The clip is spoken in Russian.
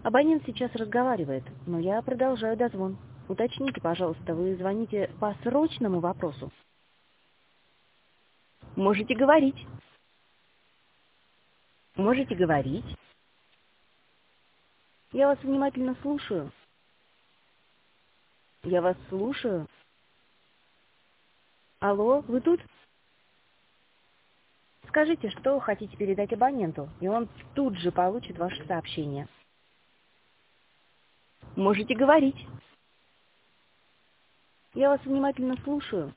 Абонент сейчас разговаривает, но я продолжаю дозвон. Уточните, пожалуйста, вы звоните по срочному вопросу? Можете говорить. Можете говорить. Я вас внимательно слушаю. Я вас слушаю. Алло, вы тут? Скажите, что хотите передать абоненту, и он тут же получит ваше сообщение. Можете говорить. Я вас внимательно слушаю.